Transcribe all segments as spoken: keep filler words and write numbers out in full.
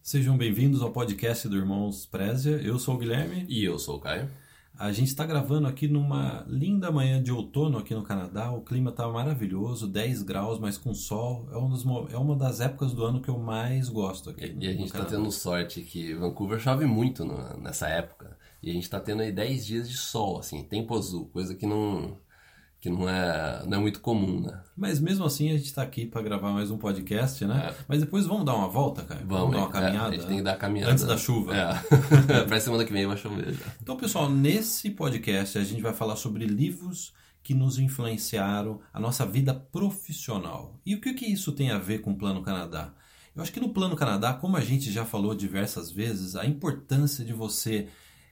Sejam bem-vindos ao podcast do Irmãos Prézia. Eu sou o Guilherme. E eu sou o Caio. A gente está gravando aqui numa linda manhã de outono aqui no Canadá. O clima está maravilhoso, dez graus, mas com sol. É, um dos, é uma das épocas do ano que eu mais gosto aqui. E, e a gente está tendo sorte que Vancouver chove muito no, nessa época. E a gente está tendo aí dez dias de sol, assim, tempo azul, coisa que não... que não é, não é muito comum, né? Mas mesmo assim a gente está aqui para gravar mais um podcast, né? É. Mas depois vamos dar uma volta, cara? Vamos, vamos dar uma caminhada? É, a gente tem que dar a caminhada. Antes da chuva. É. Pra semana que vem vai chover já. Então, pessoal, nesse podcast a gente vai falar sobre livros que nos influenciaram a nossa vida profissional. E o que, que isso tem a ver com o Plano Canadá? Eu acho que no Plano Canadá, como a gente já falou diversas vezes, a importância de você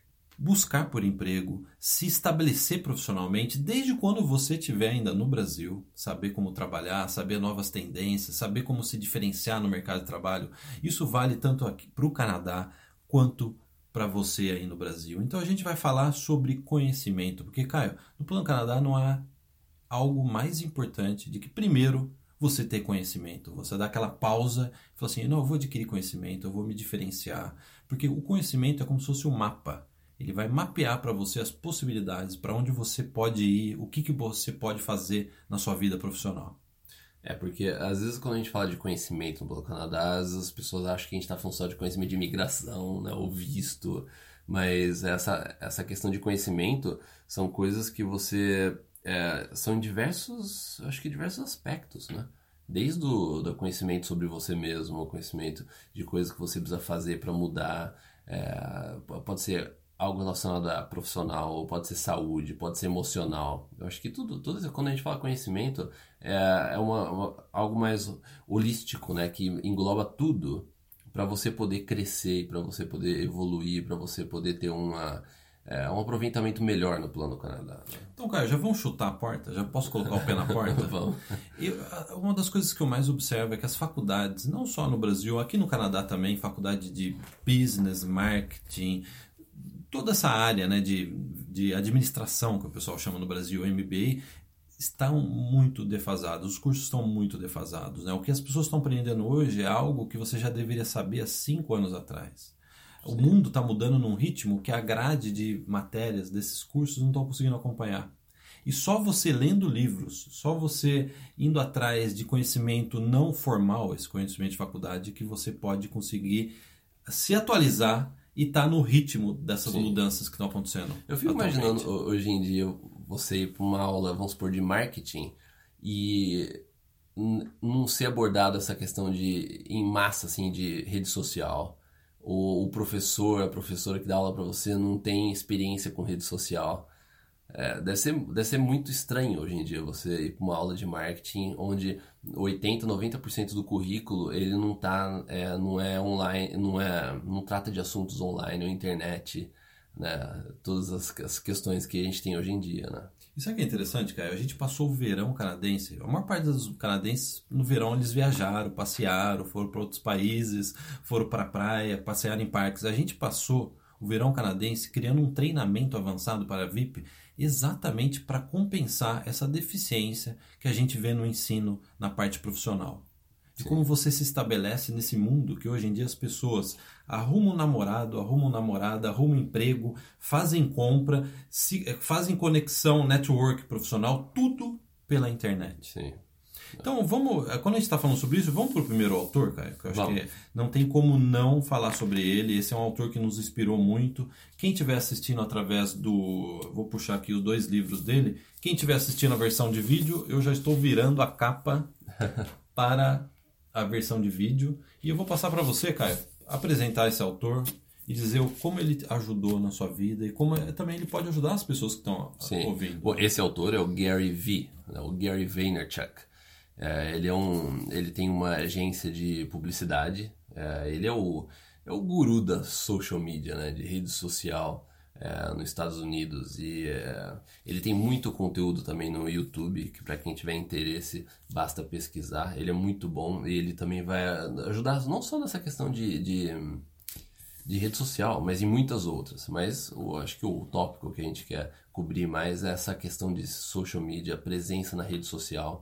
buscar por emprego, se estabelecer profissionalmente, desde quando você estiver ainda no Brasil, saber como trabalhar, saber novas tendências, saber como se diferenciar no mercado de trabalho. Isso vale tanto para o Canadá quanto para você aí no Brasil. Então a gente vai falar sobre conhecimento, porque, Caio, no Plano Canadá não há algo mais importante de que, primeiro, você ter conhecimento. Você dá aquela pausa e fala assim, não, eu vou adquirir conhecimento, eu vou me diferenciar. Porque o conhecimento é como se fosse um mapa. Ele vai mapear para você as possibilidades, para onde você pode ir, o que, que você pode fazer na sua vida profissional. É, porque às vezes quando a gente fala de conhecimento no Canadá, às vezes as pessoas acham que a gente está falando só de conhecimento de imigração, né, ou visto, mas essa, essa questão de conhecimento são coisas que você... É, são em diversos, acho que diversos aspectos, né? Desde o do conhecimento sobre você mesmo, o conhecimento de coisas que você precisa fazer para mudar, é, pode ser algo relacionado a profissional, pode ser saúde, pode ser emocional. Eu acho que tudo, tudo isso, quando a gente fala conhecimento, é, é uma, uma, algo mais holístico, né? Que engloba tudo para você poder crescer, para você poder evoluir, para você poder ter uma, é, um aproveitamento melhor no Plano Canadá. Né? Então, cara, já vamos chutar a porta? Já posso colocar o pé na porta? Vamos. Eu, uma das coisas que eu mais observo é que as faculdades, não só no Brasil, aqui no Canadá também, faculdade de business, marketing, toda essa área, né, de, de administração, que o pessoal chama no Brasil, M B A, estão muito defasados, os cursos estão muito defasados. Né? O que as pessoas estão aprendendo hoje é algo que você já deveria saber há cinco anos atrás. Sim. O mundo está mudando num ritmo que a grade de matérias desses cursos não estão conseguindo acompanhar. E só você lendo livros, só você indo atrás de conhecimento não formal, esse conhecimento de faculdade, que você pode conseguir se atualizar e tá no ritmo dessas Sim. mudanças que estão acontecendo. Eu fico atualmente. imaginando hoje em dia você ir para uma aula, vamos supor, de marketing e não ser abordado essa questão de em massa, assim, de rede social. Ou o professor, a professora que dá aula para você não tem experiência com rede social. É, deve ser, deve ser muito estranho hoje em dia você ir para uma aula de marketing onde oitenta, noventa por cento do currículo ele não tá, é, não é online, não, é, não trata de assuntos online ou internet, né? Todas as, as questões que a gente tem hoje em dia, né? Isso aqui é interessante, cara. A gente passou o verão canadense. A maior parte dos canadenses, no verão, eles viajaram, passearam, foram para outros países, foram para a praia, passearam em parques. A gente passou o verão canadense criando um treinamento avançado para V I P exatamente para compensar essa deficiência que a gente vê no ensino na parte profissional. De como você se estabelece nesse mundo que hoje em dia as pessoas arrumam um namorado, arrumam uma namorada, arrumam um emprego, fazem compra, se, fazem conexão, network profissional, tudo pela internet. Sim. Então, vamos, quando a gente está falando sobre isso, vamos para o primeiro autor, cara, que eu acho vamos. que não tem como não falar sobre ele. Esse é um autor que nos inspirou muito. Quem estiver assistindo através do... Vou puxar aqui os dois livros dele. Quem estiver assistindo a versão de vídeo, eu já estou virando a capa para a versão de vídeo. E eu vou passar para você, Caio, apresentar esse autor e dizer como ele ajudou na sua vida e como também ele pode ajudar as pessoas que estão Sim. ouvindo. Bom, esse autor é o Gary V, né? O Gary Vaynerchuk. É, ele, é um, ele tem uma agência de publicidade, é, ele é o, é o guru da social media, né, de rede social é, nos Estados Unidos. E é, ele tem muito conteúdo também no YouTube, que para quem tiver interesse basta pesquisar. Ele é muito bom e ele também vai ajudar não só nessa questão de, de, de rede social, mas em muitas outras. Mas eu acho que o tópico que a gente quer cobrir mais é essa questão de social media, presença na rede social.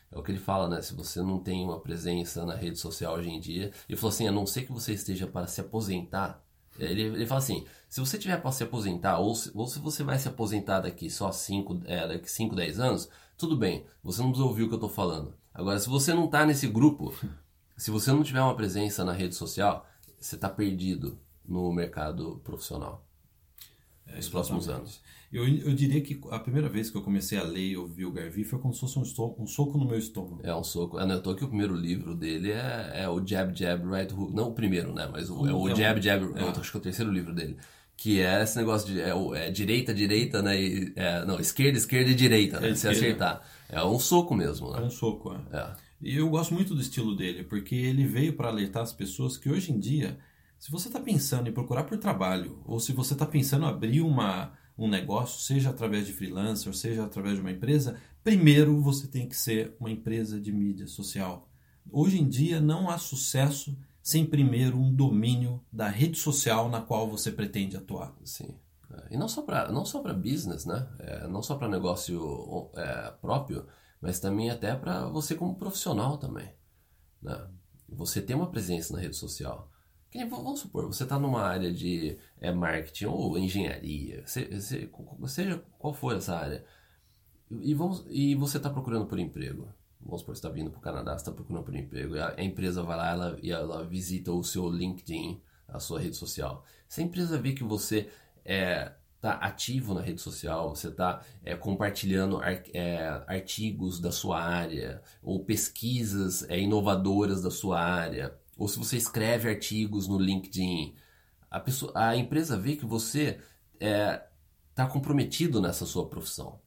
É o que ele fala, né? Se você não tem uma presença na rede social hoje em dia... Ele falou assim, a não ser que você esteja para se aposentar... Ele, ele fala assim, se você tiver para se aposentar, ou se, ou se você vai se aposentar daqui só cinco, é, daqui cinco, dez anos, tudo bem, você não precisa ouvir o que eu tô falando. Agora, se você não tá nesse grupo, se você não tiver uma presença na rede social, você tá perdido no mercado profissional. É, nos próximos anos. Eu, eu diria que a primeira vez que eu comecei a ler e ouvir o Garvey foi como se fosse um, esto- um soco no meu estômago. É um soco. Ah, não, eu tô aqui, o primeiro livro dele é, é o Jab, Jab, Right Hook. Não o primeiro, né? Mas o, é o É um- Jab, Jab, é. eu acho que é o terceiro livro dele. Que é esse negócio de é, o- é direita, direita, né? E, é, não, esquerda, esquerda e direita, né? É Se esquerda. acertar. É um soco mesmo, É né? um soco, é. É. E eu gosto muito do estilo dele, porque ele veio para alertar as pessoas que hoje em dia, se você está pensando em procurar por trabalho, ou se você está pensando em abrir uma, um negócio, seja através de freelancer, seja através de uma empresa, primeiro você tem que ser uma empresa de mídia social. Hoje em dia não há sucesso sem primeiro um domínio da rede social na qual você pretende atuar. Sim. É, e não só para não só para business, né? É, não só para negócio é, próprio, mas também até para você como profissional também, né? Você tem uma presença na rede social. Que nem, vamos supor, você está numa área de é, marketing ou engenharia, se, se, seja qual for essa área, e, vamos, e você está procurando por emprego. Vamos supor, você está vindo para o Canadá, você está procurando por emprego, e a, a empresa vai lá ela, e ela visita o seu LinkedIn, a sua rede social. Se a empresa vê que você é, tá ativo na rede social, você está é, compartilhando ar, é, artigos da sua área, ou pesquisas é, inovadoras da sua área, ou se você escreve artigos no LinkedIn, a, pessoa, a empresa vê que você está comprometido nessa sua profissão.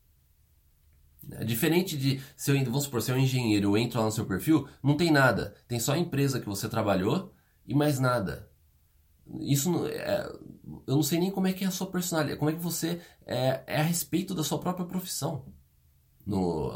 É diferente de, se eu, vamos supor, se eu é um engenheiro, eu entro lá no seu perfil, não tem nada. Tem só a empresa que você trabalhou e mais nada. Isso não, é, eu não sei nem como é que é a sua personalidade, como é que você é, é a respeito da sua própria profissão no,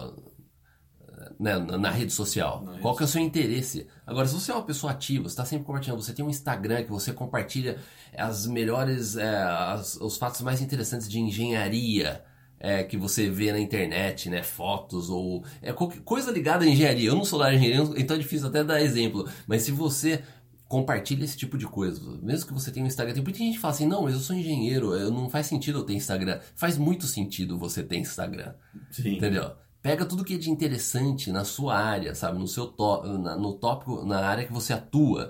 né, na rede social. Na Qual rede que é o seu interesse? Agora, se você é uma pessoa ativa, você está sempre compartilhando, você tem um Instagram que você compartilha as melhores, é, as, os fatos mais interessantes de engenharia, É, que você vê na internet, né, fotos ou é, qualquer coisa ligada à engenharia. Eu não sou da engenharia, então é difícil até dar exemplo, mas se você compartilha esse tipo de coisa, mesmo que você tenha um Instagram, tem muita gente que fala assim, não, mas eu sou engenheiro, eu, não faz sentido eu ter Instagram. Faz muito sentido você ter Instagram. Sim. Entendeu? Pega tudo que é de interessante na sua área, sabe, no seu tó- na, no tópico, na área que você atua,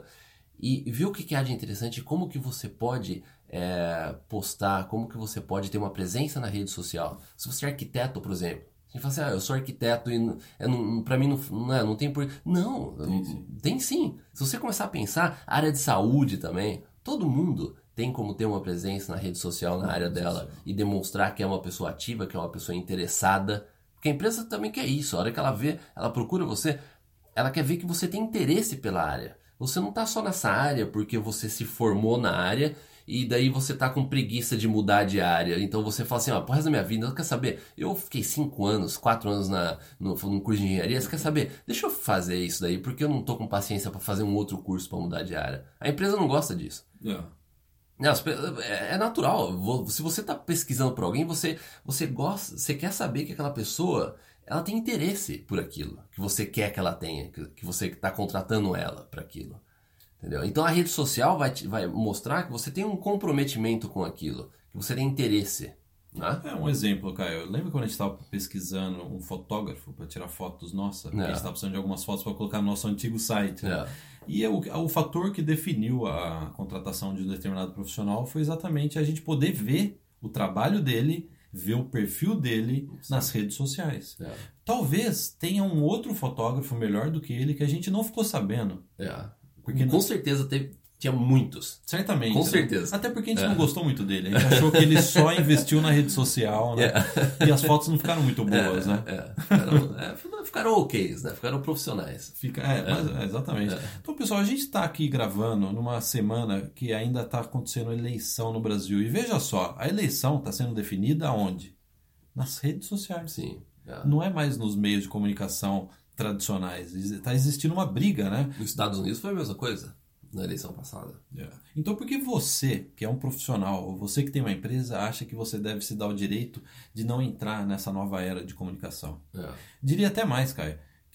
e vê o que, que há de interessante, como que você pode é, postar, como que você pode ter uma presença na rede social. Se você é arquiteto, por exemplo, você fala assim, ah, eu sou arquiteto e não, é, não, pra mim não, não, é, não tem por... Não, Tem sim. tem sim. Se você começar a pensar, área de saúde também, todo mundo tem como ter uma presença na rede social, na área dela, e demonstrar que é uma pessoa ativa, que é uma pessoa interessada. Porque a empresa também quer isso. A hora que ela vê, ela procura você, ela quer ver que você tem interesse pela área. Você não está só nessa área porque você se formou na área e daí você tá com preguiça de mudar de área. Então você fala assim, ó, pro resto da minha vida, quer saber? Eu fiquei cinco anos, quatro anos na, no, no curso de engenharia, você quer saber? Deixa eu fazer isso daí, porque eu não tô com paciência para fazer um outro curso para mudar de área. A empresa não gosta disso. É. Não, é é natural. Se você está pesquisando por alguém, você, você gosta, você quer saber que aquela pessoa ela tem interesse por aquilo que você quer que ela tenha, que, que você está contratando ela para aquilo. Entendeu? Então a rede social vai, te, vai mostrar que você tem um comprometimento com aquilo, que você tem interesse. Né? É um exemplo, Caio. Lembra quando a gente estava pesquisando um fotógrafo para tirar fotos nossa? Porque É. a gente estava precisando de algumas fotos para colocar no nosso antigo site. Né? É. E o, o fator que definiu a contratação de um determinado profissional foi exatamente a gente poder ver o trabalho dele, ver o perfil dele nas redes sociais. É. Talvez tenha um outro fotógrafo melhor do que ele que a gente não ficou sabendo. É. Porque com não- certeza teve, tinha muitos. Certamente. Com né? certeza. Até porque a gente É. não gostou muito dele. A gente achou que ele só investiu na rede social, né? E as fotos não ficaram muito boas, é, né? é. Ficaram, é, ficaram ok, né? Ficaram profissionais. Fica, é, mas- é, exatamente. Então, pessoal, a gente está aqui gravando numa semana que ainda está acontecendo eleição no Brasil. E veja só, a eleição está sendo definida aonde? Nas redes sociais. Sim. É. Não é mais nos meios de comunicação tradicionais. Está existindo uma briga, né? Nos Estados Unidos foi a mesma coisa, na eleição passada. É. Então, por que você, que é um profissional, ou você que tem uma empresa, acha que você deve se dar o direito de não entrar nessa nova era de comunicação? É. Diria até mais, Caio,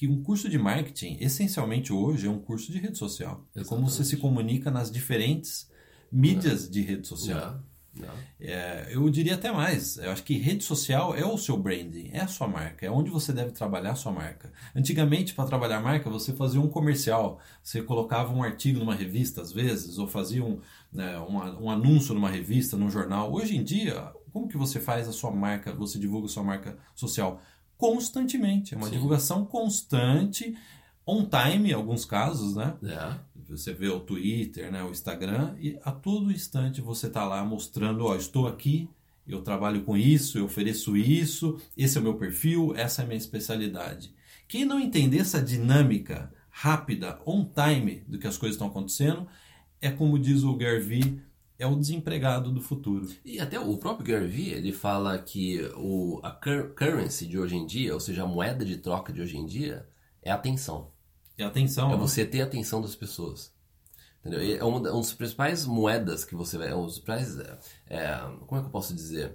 que um curso de marketing, essencialmente hoje, é um curso de rede social. É como você se comunica nas diferentes mídias de rede social. Yeah. Yeah. É, eu diria até mais. Eu acho que rede social é o seu branding, é a sua marca, é onde você deve trabalhar a sua marca. Antigamente, para trabalhar a marca, você fazia um comercial, você colocava um artigo numa revista, às vezes, ou fazia um, né, um, um anúncio numa revista, num jornal. Hoje em dia, como que você faz a sua marca, você divulga a sua marca social? Constantemente, é uma Sim. divulgação constante, on time em alguns casos, né? Yeah. Você vê o Twitter, né, o Instagram, e a todo instante você está lá mostrando, ó, estou aqui, eu trabalho com isso, eu ofereço isso, esse é o meu perfil, essa é a minha especialidade. Quem não entender essa dinâmica rápida, on time, do que as coisas estão acontecendo, é como diz o Gary Vee, é o desempregado do futuro. E até o próprio Gary Vee, ele fala que o, a cur- currency de hoje em dia, ou seja, a moeda de troca de hoje em dia, é a atenção. É a atenção. É né? você ter a atenção das pessoas. Entendeu? E é uma, uma das principais moedas que você vai... É um dos principais... É, como é que eu posso dizer?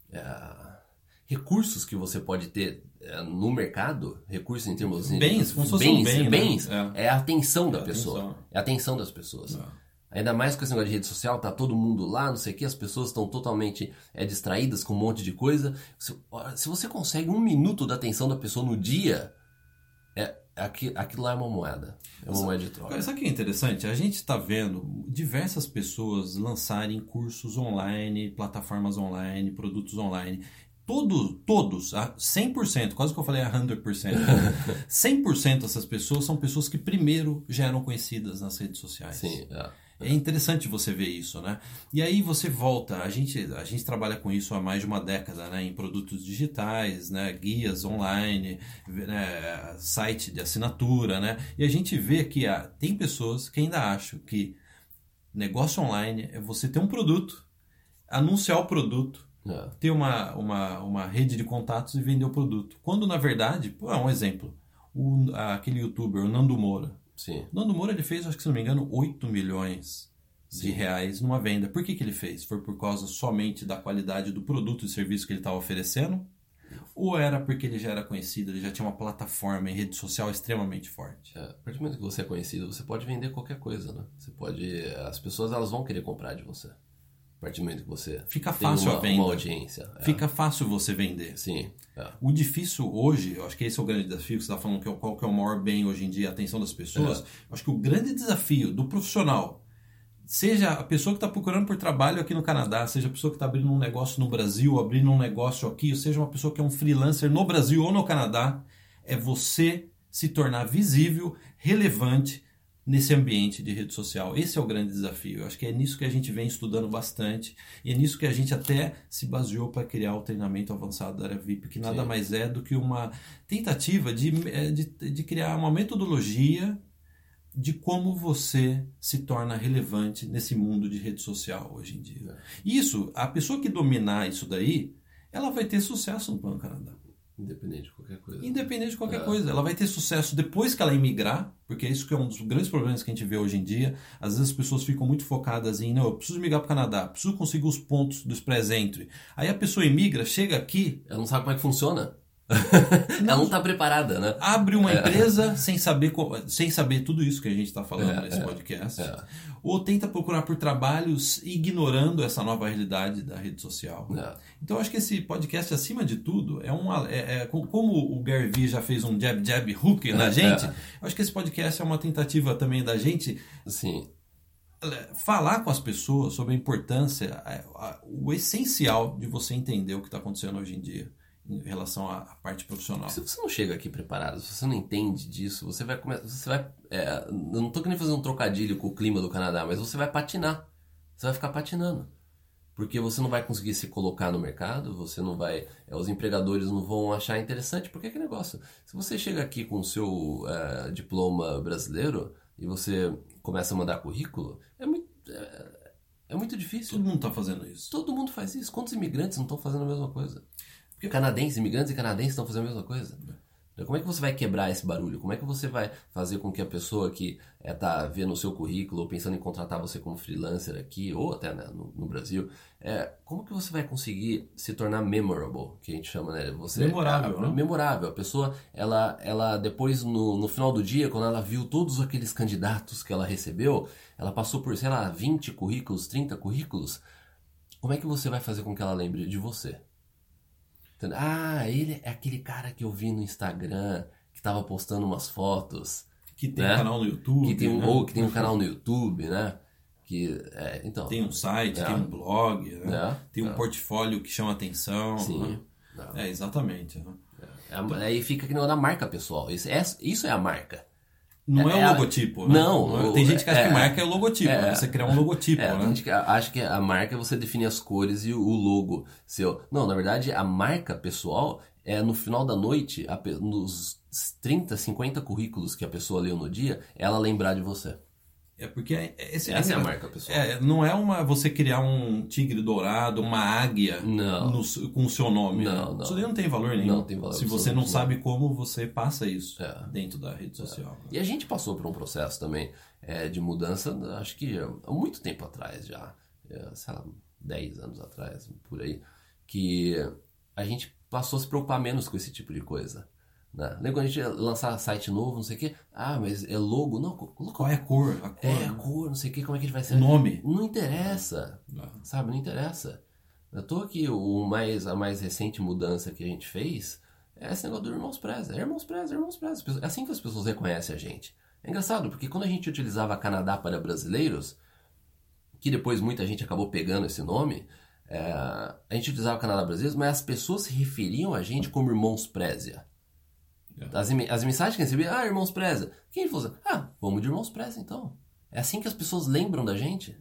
É, recursos que você pode ter é, no mercado, recursos em termos... Bens, como se fosse bens, um bem, bens né? é. é a atenção da é a pessoa. Atenção. É a atenção das pessoas. É. Ainda mais com esse negócio de rede social, tá todo mundo lá, não sei o que, as pessoas estão totalmente é, distraídas com um monte de coisa. Se, se você consegue um minuto da atenção da pessoa no dia, é, aquilo, aquilo lá é uma moeda. É uma moeda de troca. Sabe o que é interessante? A gente está vendo diversas pessoas lançarem cursos online, plataformas online, produtos online. Todo, todos, cem por cento, quase que eu falei cem por cento, cem por cento dessas pessoas são pessoas que primeiro já eram conhecidas nas redes sociais. Sim, é. É interessante você ver isso, né? E aí você volta, a gente, a gente trabalha com isso há mais de uma década, né? Em produtos digitais, né? Guias online, né? Site de assinatura, né? E a gente vê que há, tem pessoas que ainda acham que negócio online é você ter um produto, anunciar o produto, é. ter uma, uma, uma rede de contatos e vender o produto. Quando, na verdade, pô, é um exemplo, o, aquele youtuber, o Nando Moura, Sim. Nando Moura, ele fez, acho que se não me engano, oito milhões de Sim. reais numa venda. Por que que ele fez? Foi por causa somente da qualidade do produto e serviço que ele estava oferecendo? Ou era porque ele já era conhecido, ele já tinha uma plataforma em rede social extremamente forte? É, a partir do momento que você é conhecido, você pode vender qualquer coisa, né? Você pode... As pessoas, elas vão querer comprar de você. A partir do momento que você Fica tem fácil uma, a venda. uma audiência. É. Fica fácil você vender. Sim. É. O difícil hoje, eu acho que esse é o grande desafio, que você está falando que é, qual que é o maior bem hoje em dia, a atenção das pessoas. É. Eu acho que o grande desafio do profissional, seja a pessoa que está procurando por trabalho aqui no Canadá, seja a pessoa que está abrindo um negócio no Brasil, abrindo um negócio aqui, ou seja uma pessoa que é um freelancer no Brasil ou no Canadá, é você se tornar visível, relevante nesse ambiente de rede social. Esse é o grande desafio. Eu acho que é nisso que a gente vem estudando bastante e é nisso que a gente até se baseou para criar o treinamento avançado da área V I P, que nada Sim. mais é do que uma tentativa de, de, de criar uma metodologia de como você se torna relevante nesse mundo de rede social hoje em dia. É. Isso, a pessoa que dominar isso daí, ela vai ter sucesso no Plano Canadá. Independente de qualquer coisa. Independente de qualquer É. coisa. Ela vai ter sucesso depois que ela imigrar, porque é isso que é um dos grandes problemas que a gente vê hoje em dia. Às vezes as pessoas ficam muito focadas em, não, eu preciso migrar para o Canadá, preciso conseguir os pontos do Express Entry. Aí a pessoa imigra, chega aqui... Ela não sabe como é que funciona. Ela não está preparada, né? Abre uma É. empresa sem saber, sem saber tudo isso que a gente está falando É, nesse é, podcast. é. Ou tenta procurar por trabalhos ignorando essa nova realidade da rede social. É. Então eu acho que esse podcast, acima de tudo, é um, é, é, como o Gary Vee já fez um jab, jab, hook na É, gente, é. eu acho que esse podcast é uma tentativa também da gente Sim. falar com as pessoas sobre a importância, a- a- o essencial de você entender o que está acontecendo hoje em dia em relação à à parte profissional. Se você não chega aqui preparado, se você não entende disso, você vai começar. Você vai. É, eu não tô querendo fazer um trocadilho com o clima do Canadá, mas você vai patinar. Você vai ficar patinando. Porque você não vai conseguir se colocar no mercado, você não vai. É, os empregadores não vão achar interessante, porque é que negócio. Se você chega aqui com o seu é, diploma brasileiro e você começa a mandar currículo, é muito. É, é muito difícil. Todo mundo está fazendo isso. Todo mundo faz isso. Quantos imigrantes não estão fazendo a mesma coisa? Canadenses, imigrantes e canadenses estão fazendo a mesma coisa. Como é que você vai quebrar esse barulho? Como é que você vai fazer com que a pessoa que está é, vendo o seu currículo ou pensando em contratar você como freelancer aqui, ou até né, no, no Brasil, é, como que você vai conseguir se tornar memorable, que a gente chama, né? Você, memorável, a, né? Memorável. A pessoa, ela, ela depois, no, no final do dia, quando ela viu todos aqueles candidatos que ela recebeu, ela passou por, sei lá, vinte currículos, trinta currículos. Como é que você vai fazer com que ela lembre de você? Ah, ele é aquele cara que eu vi no Instagram, que tava postando umas fotos. Que tem né? um canal no YouTube. Que tem um, né? Ou que tem um canal no YouTube, né? Que, é, então, tem um site, é. tem um blog, né? é. tem um é. portfólio que chama atenção. Sim. Né? É, exatamente. Né? É, aí fica que não é da marca pessoal. Isso é, isso é a marca. Não é, é o logotipo, né? Não. não é, tem gente que acha é, que marca é o logotipo, é, você criar um logotipo, é, né? Tem gente que acha que a marca é você definir as cores e o logo seu. Não, na verdade, a marca pessoal é no final da noite, a, nos trinta, cinquenta currículos que a pessoa leu no dia, ela lembrar de você. É porque esse, essa é a marca pessoal. É, não é uma você criar um tigre dourado, uma águia no, com o seu nome. Não, né? não. Isso daí não tem valor nenhum. Não tem valor. Se você não sabe como você passa isso é. dentro da rede social. É. E a gente passou por um processo também é, de mudança, acho que há muito tempo atrás já, é, sei lá, dez anos atrás, por aí, que a gente passou a se preocupar menos com esse tipo de coisa. Né? Lembra quando a gente ia lançar site novo, não sei o que? Ah, mas é logo? Não, qual é a cor? A cor é, né? a cor, não sei o que, como é que a gente vai ser? O nome? Não interessa, não. sabe? Não interessa. Eu tô aqui, o mais, a mais recente mudança que a gente fez é esse negócio do Irmãos Preza. É Irmãos Preza, Irmãos Preza. É assim que as pessoas reconhecem a gente. É engraçado, porque quando a gente utilizava Canadá para brasileiros, que depois muita gente acabou pegando esse nome, é, a gente utilizava Canadá brasileiros, mas as pessoas se referiam a gente como Irmãos Preza. As, as mensagens que eu recebi, ah, Irmãos Preza. Quem falou assim? Ah, vamos de Irmãos Preza então. É assim que as pessoas lembram da gente.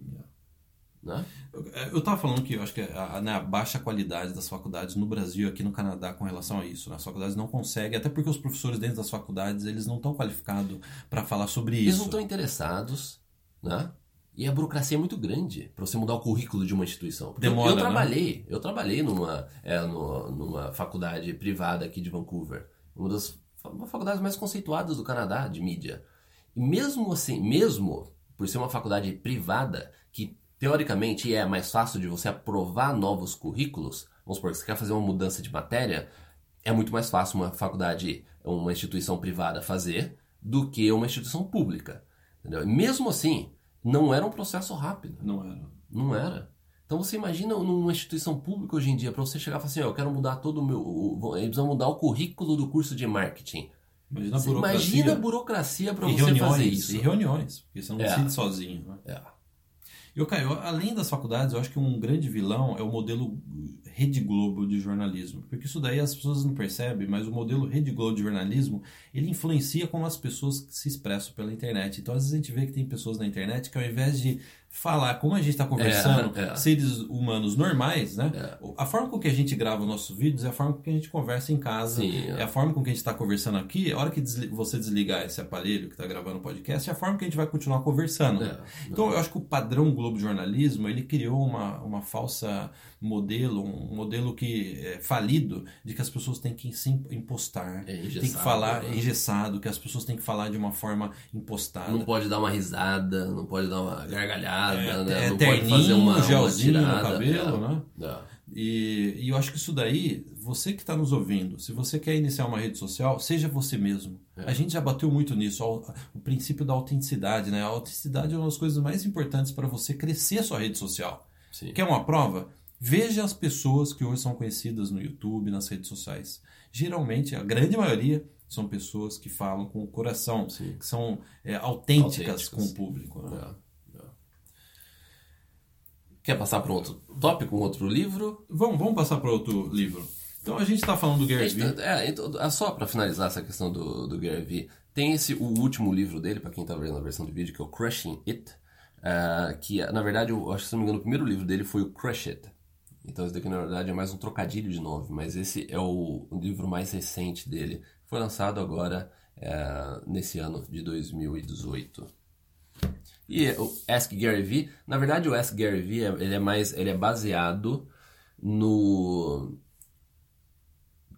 Né? Eu, eu tava falando que eu acho que a, a, a baixa qualidade das faculdades no Brasil e aqui no Canadá com relação a isso. Né? As faculdades não conseguem, até porque os professores dentro das faculdades eles não estão qualificados para falar sobre isso. Eles não estão interessados, né? E a burocracia é muito grande para você mudar o currículo de uma instituição. Porque Demora, eu, eu trabalhei, né? eu trabalhei numa, é, no, numa faculdade privada aqui de Vancouver, uma das uma faculdades mais conceituadas do Canadá de mídia. E mesmo assim, mesmo por ser uma faculdade privada, que teoricamente é mais fácil de você aprovar novos currículos, vamos supor que você quer fazer uma mudança de matéria, é muito mais fácil uma faculdade, uma instituição privada fazer do que uma instituição pública. Entendeu? E mesmo assim, não era um processo rápido. Não era. Não era. Então você imagina numa instituição pública hoje em dia, para você chegar e falar assim, oh, eu quero mudar todo o meu... Eles vão mudar o currículo do curso de marketing. Imagina a burocracia, imagina a burocracia para você reuniões, fazer isso. E reuniões, porque você não é. decide sozinho. Né? É. E, eu, Caio, além das faculdades, eu acho que um grande vilão é o modelo Rede Globo de jornalismo. Porque isso daí as pessoas não percebem, mas o modelo Rede Globo de jornalismo, ele influencia como as pessoas se expressam pela internet. Então, às vezes a gente vê que tem pessoas na internet que ao invés de falar como a gente está conversando, é, é. seres humanos normais, né? É. A forma com que a gente grava nossos vídeos é a forma com que a gente conversa em casa. Sim, é. é a forma com que a gente está conversando aqui. A hora que desli- você desligar esse aparelho que está gravando o podcast, é a forma que a gente vai continuar conversando. É, então, eu acho que o padrão Globo de Jornalismo, ele criou uma, uma falsa modelo, um modelo que é falido, de que as pessoas têm que se impostar, É tem que engessado, falar né? engessado, que as pessoas têm que falar de uma forma impostada. Não pode dar uma risada, não pode dar uma gargalhada, É, né? é Não pode fazer terninho, uma, uma gelzinho no tirada. cabelo, é. né? É. E, e eu acho que isso daí, você que está nos ouvindo, se você quer iniciar uma rede social, seja você mesmo. É. A gente já bateu muito nisso, o, o princípio da autenticidade, né? A autenticidade é uma das coisas mais importantes para você crescer a sua rede social. Sim. Quer uma prova? Veja as pessoas que hoje são conhecidas no YouTube, nas redes sociais. Geralmente, a grande maioria são pessoas que falam com o coração, Sim. que são é, autênticas, Autênticas. com o público. Né? É. É. Quer passar para outro tópico, um outro livro? Vamos, vamos passar para outro livro. Então, a gente está falando do Gary Vee. É, então, só para finalizar essa questão do, do Gary Vee, tem esse, o último livro dele, para quem está vendo a versão de vídeo, que é o Crushing It, uh, que, na verdade, eu acho que, se não me engano, o primeiro livro dele foi o Crush It. Então, esse daqui, na verdade, é mais um trocadilho de nome, mas esse é o, o livro mais recente dele. Foi lançado agora, é, nesse ano de dois mil e dezoito. E o Ask Gary Vee, na verdade, o Ask Gary Vee, ele é mais, ele é baseado no...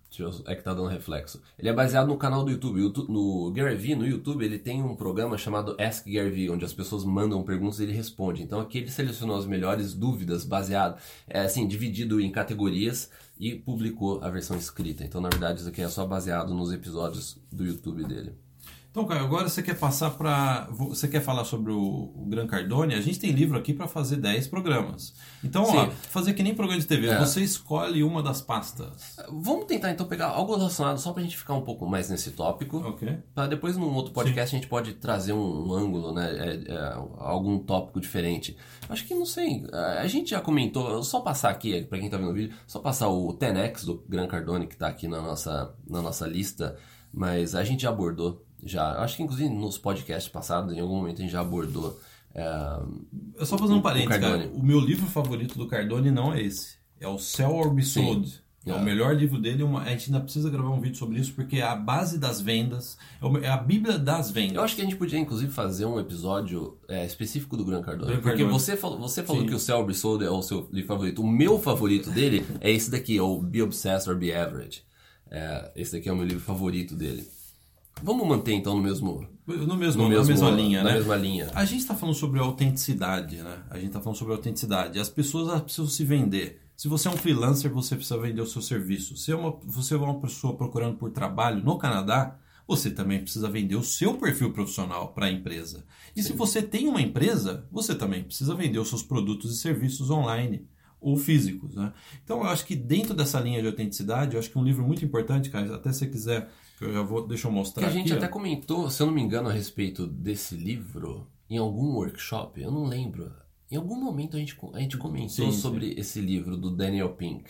É que tá dando reflexo. Ele é baseado no canal do YouTube. No Gary Vee, no YouTube, ele tem um programa chamado Ask Gary Vee, onde as pessoas mandam perguntas e ele responde. Então aqui ele selecionou as melhores dúvidas baseado, é, assim, dividido em categorias e publicou a versão escrita. Então, na verdade, isso aqui é só baseado nos episódios do YouTube dele. Então, Caio, agora você quer passar para... Você quer falar sobre o, o Grant Cardone? A gente tem livro aqui para fazer dez programas. Então, Sim. ó, fazer que nem programa de T V. É. Você escolhe uma das pastas. Vamos tentar, então, pegar algo relacionado só para a gente ficar um pouco mais nesse tópico. Ok. Para depois, num outro podcast, Sim. a gente pode trazer um, um ângulo, né? É, é, algum tópico diferente. Acho que, não sei, a gente já comentou... Só passar aqui, para quem está vendo o vídeo, só passar o dez X do Grant Cardone, que está aqui na nossa, na nossa lista. Mas a gente já abordou. Já, acho que inclusive nos podcasts passados, em algum momento a gente já abordou. É, Eu só fazer um parênteses, cara. O meu livro favorito do Cardone não é esse. É o Sell or Be Sold. Sim. É, é o melhor livro dele. Uma, a gente ainda precisa gravar um vídeo sobre isso, porque é a base das vendas. É a bíblia das vendas. Eu acho que a gente podia, inclusive, fazer um episódio é, específico do Grant Cardone. Grant porque Cardone. você falou, você falou que o Sell or Be Sold é o seu livro favorito. O meu favorito dele é esse daqui, é o Be Obsessed or Be Average. É, esse daqui é o meu livro favorito dele. Vamos manter então no mesmo... No mesmo, no na mesmo, mesma linha, na né? mesma linha. A gente está falando sobre autenticidade, né? A gente está falando sobre autenticidade. As pessoas elas precisam se vender. Se você é um freelancer, você precisa vender o seu serviço. Se é uma, você é uma pessoa procurando por trabalho no Canadá, você também precisa vender o seu perfil profissional para a empresa. E Sim. se você tem uma empresa, você também precisa vender os seus produtos e serviços online ou físicos, né? Então, eu acho que dentro dessa linha de autenticidade, eu acho que um livro muito importante, cara, até se você quiser... Eu já vou, deixa eu mostrar que a gente aqui, até ó. comentou, se eu não me engano, a respeito desse livro em algum workshop, eu não lembro. Em algum momento a gente, a gente comentou sim, sobre sim. esse livro do Daniel Pink.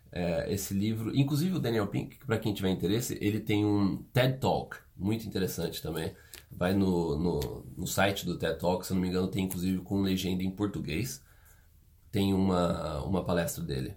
É, esse livro, inclusive o Daniel Pink, para quem tiver interesse, ele tem um TED Talk muito interessante também. Vai no, no, no site do TED Talk, se eu não me engano, tem inclusive com legenda em português. Tem uma, uma palestra dele.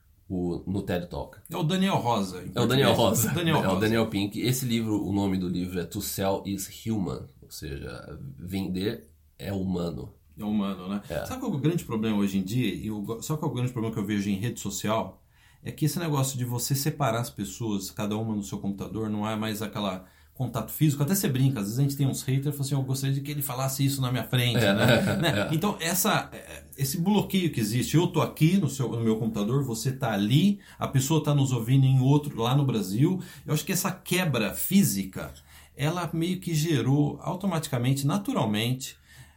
O, no TED Talk. É o Daniel Rosa. É o Daniel Rosa. Daniel é Rosa. o Daniel Pink. Esse livro, o nome do livro é To Sell is Human. Ou seja, vender é humano. É humano, né? É. Sabe qual é o grande problema hoje em dia? Eu, sabe qual é o grande problema que eu vejo em rede social? É que esse negócio de você separar as pessoas, cada uma no seu computador, não é mais aquela... contato físico, até você brinca, às vezes a gente tem uns haters e fala assim, eu gostaria de que ele falasse isso na minha frente, é, né? né? É. Então, essa, esse bloqueio que existe, eu tô aqui no, seu, no meu computador, você tá ali, a pessoa tá nos ouvindo em outro, lá no Brasil, eu acho que essa quebra física, ela meio que gerou automaticamente, naturalmente,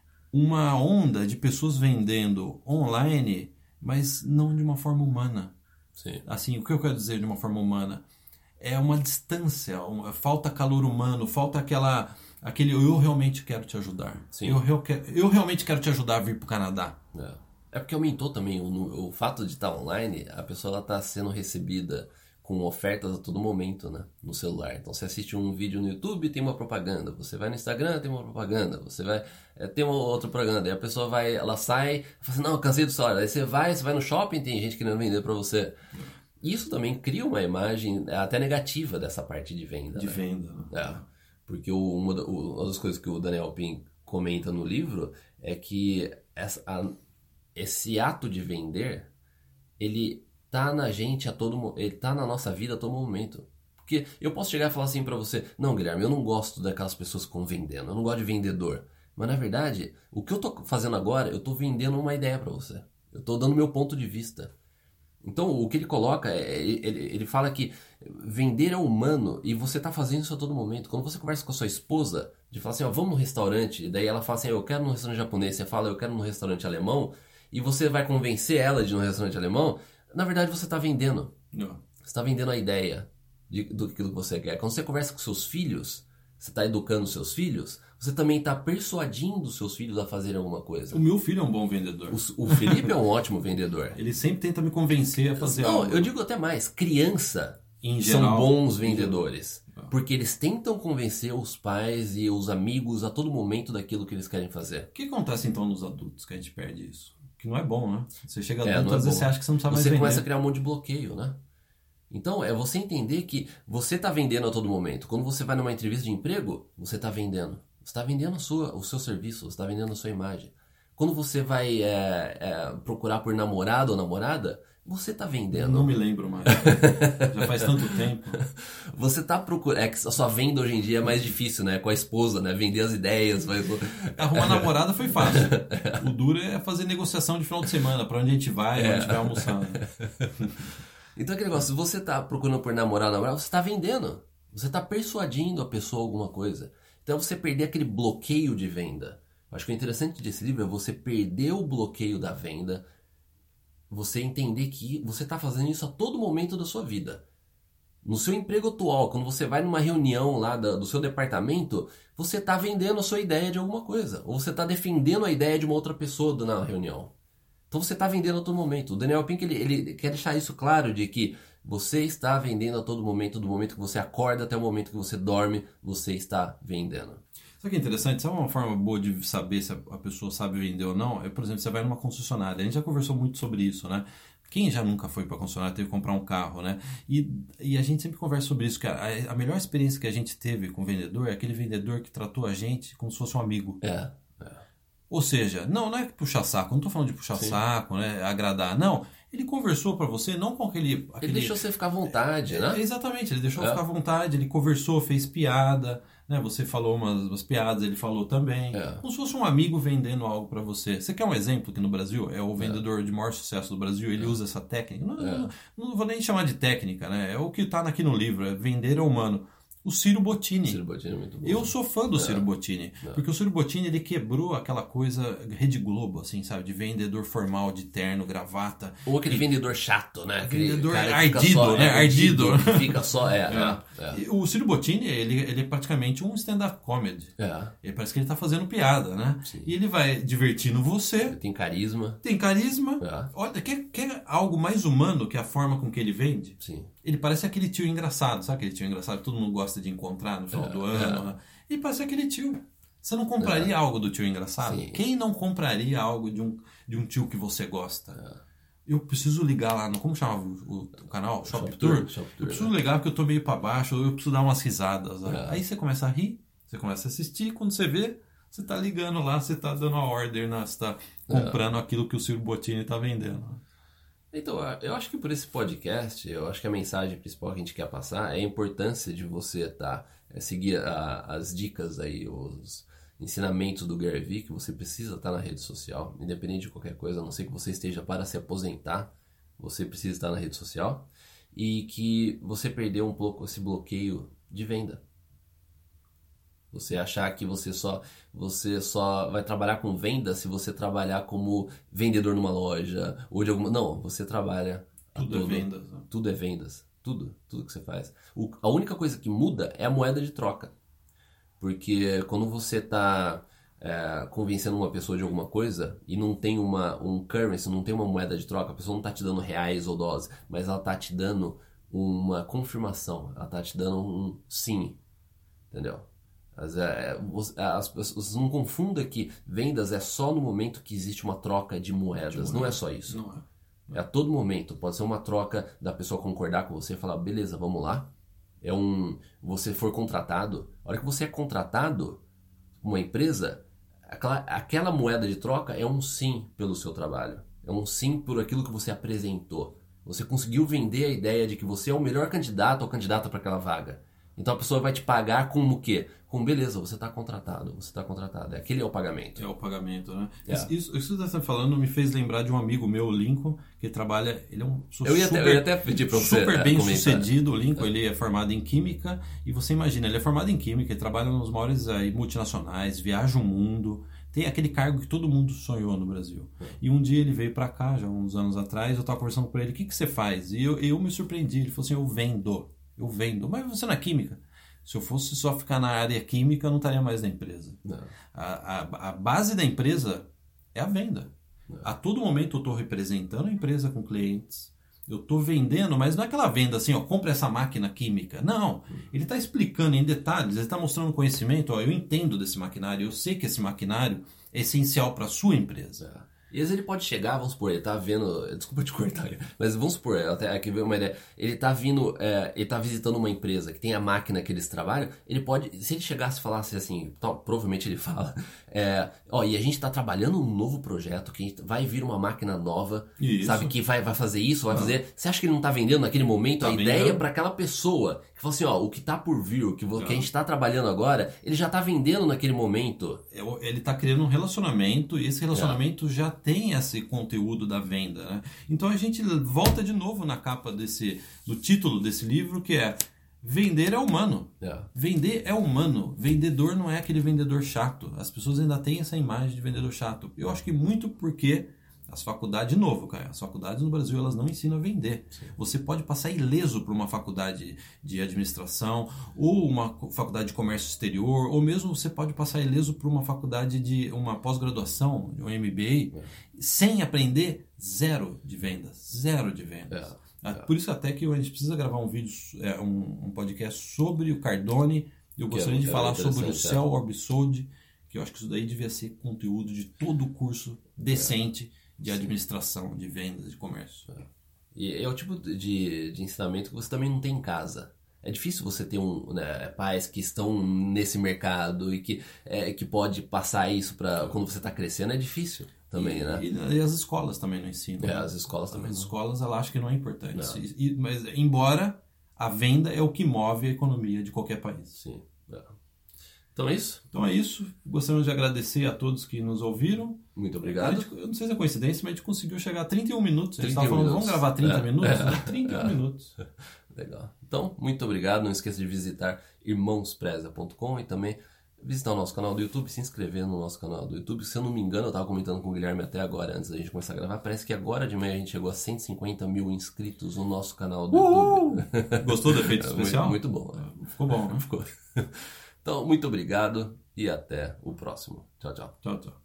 uma onda de pessoas vendendo online, mas não de uma forma humana. Sim. Assim, o que eu quero dizer de uma forma humana? É uma distância, uma, falta calor humano, falta aquela, aquele eu realmente quero te ajudar. Sim. Eu, eu, eu realmente quero te ajudar a vir para o Canadá. É. é porque aumentou também o, o fato de estar online, a pessoa está sendo recebida com ofertas a todo momento, né, no celular. Então você assiste um vídeo no YouTube, tem uma propaganda. Você vai no Instagram, tem uma propaganda. Você vai é, tem uma outra propaganda. E a pessoa vai, ela sai, fala assim, não, cansei do celular. Aí você vai, você vai no shopping, tem gente querendo vender para você. Isso também cria uma imagem até negativa dessa parte de venda. De né? venda. Né? É, porque o, uma, uma das coisas que o Daniel Pink comenta no livro é que essa, a, esse ato de vender, ele tá na gente a todo ele tá na nossa vida a todo momento. Porque eu posso chegar e falar assim pra você, não, Guilherme, eu não gosto daquelas pessoas que estão vendendo, eu não gosto de vendedor. Mas na verdade, o que eu tô fazendo agora, eu tô vendendo uma ideia pra você. Eu tô dando meu ponto de vista. Então, o que ele coloca, é, ele, ele fala que vender é humano e você está fazendo isso a todo momento. Quando você conversa com a sua esposa, de falar assim, ó, vamos no restaurante, e daí ela fala assim, eu quero no restaurante japonês, você fala, eu quero no restaurante alemão, e você vai convencer ela de ir no restaurante alemão, na verdade você está vendendo. Não. Você está vendendo a ideia de, do que você quer. Quando você conversa com seus filhos, você está educando seus filhos, você também está persuadindo seus filhos a fazerem alguma coisa. O meu filho é um bom vendedor. O, o Felipe é um ótimo vendedor. Ele sempre tenta me convencer a fazer Não, algo. eu digo até mais, criança em são geral, bons vendedores. Geral. Porque eles tentam convencer os pais e os amigos a todo momento daquilo que eles querem fazer. O que acontece então nos adultos que a gente perde isso? Que não é bom, né? Você chega adulto, é, não é às vezes bom. você acha que você não sabe você mais vender. Você começa a criar um monte de bloqueio, né? Então, é você entender que você está vendendo a todo momento. Quando você vai numa entrevista de emprego, você está vendendo. Você está vendendo a sua, o seu serviço, você está vendendo a sua imagem. Quando você vai é, é, procurar por namorado ou namorada, Você está vendendo? Não me lembro mais. Já faz tanto tempo. Você está procurando... É que a sua venda hoje em dia é mais difícil, né? Com a esposa, né? Vender as ideias. Mas... Arrumar namorada foi fácil. O duro é fazer negociação de final de semana. Para onde a gente vai, é. onde a gente vai almoçar. Então, aquele negócio, se você está procurando por namorar, namorar, você está vendendo. Você está persuadindo a pessoa alguma coisa. Então, você perder aquele bloqueio de venda. Eu acho que o interessante desse livro é você perder o bloqueio da venda, você entender que você está fazendo isso a todo momento da sua vida. No seu emprego atual, quando você vai numa reunião lá do seu departamento, você está vendendo a sua ideia de alguma coisa. Ou você está defendendo a ideia de uma outra pessoa na reunião. Então você está vendendo a todo momento. O Daniel Pink ele, ele quer deixar isso claro, de que você está vendendo a todo momento, do momento que você acorda até o momento que você dorme, você está vendendo. Sabe o que é interessante? Sabe uma forma boa de saber se a pessoa sabe vender ou não? É, por exemplo, você vai numa concessionária. A gente já conversou muito sobre isso, né? Quem já nunca foi para a concessionária teve que comprar um carro, né? E, e a gente sempre conversa sobre isso, cara. A, a melhor experiência que a gente teve com o vendedor é aquele vendedor que tratou a gente como se fosse um amigo. É, é. Ou seja, não, não é puxar saco. Não estou falando de puxar Sim. saco, né? Agradar. Não. Ele conversou para você, não com aquele, aquele... Ele deixou você ficar à vontade, é, né? É, exatamente, ele deixou é. ficar à vontade, ele conversou, fez piada, né? Você falou umas, umas piadas, ele falou também. É. Como se fosse um amigo vendendo algo para você. Você quer um exemplo aqui no Brasil? É o vendedor é. de maior sucesso do Brasil, ele é. usa essa técnica. Não, é. não, não vou nem chamar de técnica, né? É o que está aqui no livro, é vender é humano. O Ciro Bottini. Ciro Bottini é muito bom. Eu sou fã do é. Ciro Bottini. É. Porque o Ciro Bottini, ele quebrou aquela coisa Rede Globo, assim, sabe? De vendedor formal, de terno, gravata. Ou aquele e... vendedor chato, né? Aquele vendedor ardido, só, né? É, ardido. Que fica só... É, é. É. O Ciro Bottini, ele, ele é praticamente um stand-up comedy. É. Ele parece que ele tá fazendo piada, né? Sim. E ele vai divertindo você. Ele tem carisma. Tem carisma. É. Olha, quer, quer algo mais humano que a forma com que ele vende? Sim. Ele parece aquele tio engraçado, sabe aquele tio engraçado que todo mundo gosta de encontrar no final é, do ano? É. Né? Ele parece aquele tio. Você não compraria é. algo do tio engraçado? Sim. Quem não compraria algo de um, de um tio que você gosta? É. Eu preciso ligar lá no... Como chamava o, o, o canal? Shop, Shop Tour? Tour? Shop Tour, eu preciso é. ligar porque eu tô meio pra baixo, eu preciso dar umas risadas. É. Aí você começa a rir, você começa a assistir, quando você vê, você tá ligando lá, você tá dando a order, né? Você tá comprando é. aquilo que o Ciro Bottini tá vendendo. Então, eu acho que por esse podcast, eu acho que a mensagem principal que a gente quer passar é a importância de você tá, é seguir a, as dicas aí, os ensinamentos do Gary Vee, que você precisa estar na rede social, independente de qualquer coisa, a não ser que você esteja para se aposentar, você precisa estar na rede social, e que você perdeu um pouco esse bloqueio de venda. Você achar que você só, você só vai trabalhar com venda se você trabalhar como vendedor numa loja ou de alguma... Não, você trabalha... Tudo todo, é vendas. Né? Tudo é vendas. Tudo. Tudo que você faz. O, a única coisa que muda é a moeda de troca. Porque quando você está é, convencendo uma pessoa de alguma coisa e não tem uma, um currency, não tem uma moeda de troca, a pessoa não está te dando reais ou dólares, mas ela está te dando uma confirmação. Ela está te dando um sim. Entendeu? As, as pessoas não confundam que vendas é só no momento que existe uma troca de moedas. De moeda. Não é só isso. Não é. Não. É a todo momento. Pode ser uma troca da pessoa concordar com você e falar, beleza, vamos lá. É um... Você for contratado. A hora que você é contratado uma empresa, aquela, aquela moeda de troca é um sim pelo seu trabalho. É um sim por aquilo que você apresentou. Você conseguiu vender a ideia de que você é o melhor candidato ou candidata para aquela vaga. Então a pessoa vai te pagar com o quê? Com beleza, você está contratado, você está contratado. Aquele é o pagamento. É o pagamento, né? É. Isso, isso que você está falando me fez lembrar de um amigo meu, o Lincoln, que trabalha... Ele é um eu ia super, até, eu ia até pedir para você super bem comentar. sucedido, o Lincoln. É. Ele é formado em Química. E você imagina, ele é formado em Química, ele trabalha nos maiores aí, multinacionais, viaja o mundo... Tem aquele cargo que todo mundo sonhou no Brasil. É. E um dia ele veio para cá, já uns anos atrás, eu estava conversando com ele, o que, que você faz? E eu, eu me surpreendi, ele falou assim, eu vendo, eu vendo. Mas você na Química? Se eu fosse só ficar na área química, eu não estaria mais na empresa. A, a, a base da empresa é a venda. Não. A todo momento eu estou representando a empresa com clientes. Eu estou vendendo, mas não é aquela venda assim, ó, compre essa máquina química. Não, hum. ele está explicando em detalhes, ele está mostrando conhecimento. Ó, eu entendo desse maquinário, eu sei que esse maquinário é essencial para a sua empresa. E às vezes ele pode chegar, vamos supor, ele tá vendo... Desculpa te cortar, mas vamos supor, até aqui veio uma ideia. Ele tá vindo, é, ele tá visitando uma empresa que tem a máquina que eles trabalham, ele pode... Se ele chegasse e falasse assim, tal, provavelmente ele fala, é, ó, e a gente tá trabalhando um novo projeto, que vai vir uma máquina nova, isso. sabe, que vai, vai fazer isso, vai não. fazer... Você acha que ele não tá vendendo naquele momento tá a vendendo. ideia para aquela pessoa? Que fala assim, ó, o que tá por vir, o que, tá. que a gente tá trabalhando agora, ele já tá vendendo naquele momento. Ele tá criando um relacionamento, e esse relacionamento é. já tem esse conteúdo da venda, né? Então a gente volta de novo na capa desse, do título desse livro, que é Vender é humano. É. Vender é humano. Vendedor não é aquele vendedor chato. As pessoas ainda têm essa imagem de vendedor chato. Eu acho que muito porque as faculdades, de novo, cara, as faculdades no Brasil, elas não ensinam a vender. Sim. Você pode passar ileso por uma faculdade de administração, ou uma faculdade de comércio exterior, ou mesmo você pode passar ileso por uma faculdade de uma pós-graduação, de um M B A, é. sem aprender zero de vendas. Zero de vendas. É. É. Por isso até que a gente precisa gravar um vídeo, é, um, um podcast sobre o Cardone. Eu gostaria é, de falar sobre o Cell Orbisode, que eu acho que isso daí devia ser conteúdo de todo o curso decente é. de administração, de vendas, de comércio. É. E é o tipo de, de ensinamento que você também não tem em casa. É difícil você ter um, né, pais que estão nesse mercado e que, é, que pode passar isso para quando você está crescendo. É difícil também, e, né? E, e as escolas também não ensinam. É, né? As escolas também. As escolas, ela acha que não é importante. Não. E, mas, embora a venda é o que move a economia de qualquer país. Sim. É. Então é isso? Então é isso. Gostaríamos de agradecer a todos que nos ouviram. Muito obrigado. Gente, eu não sei se é coincidência, mas a gente conseguiu chegar a trinta e um minutos. A gente estava falando, vamos gravar trinta é, minutos? É, trinta e um é. minutos. Legal. Então, muito obrigado. Não esqueça de visitar irmãos preza ponto com e também visitar o nosso canal do YouTube, se inscrever no nosso canal do YouTube. Se eu não me engano, eu estava comentando com o Guilherme até agora, antes da gente começar a gravar. Parece que agora de manhã a gente chegou a cento e cinquenta mil inscritos no nosso canal do Uhul! YouTube. Gostou do efeito especial? Muito, muito bom. Né? Ficou bom, né? Ficou. Então, muito obrigado e até o próximo. Tchau, tchau. Tchau, tchau.